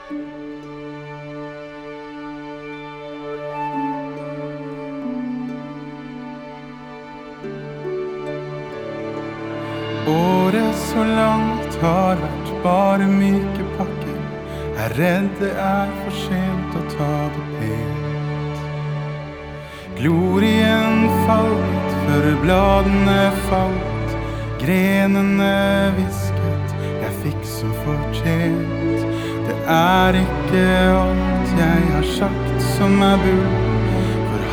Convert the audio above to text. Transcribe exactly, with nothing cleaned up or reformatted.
Året så langt har vært bare myke pakker. Jeg er redd det er for sent å ta det pent. Glorien falt før bladene falt, grenene visket, jeg fikk som fortjent. Det er ikke alt jeg har sagt som er bull,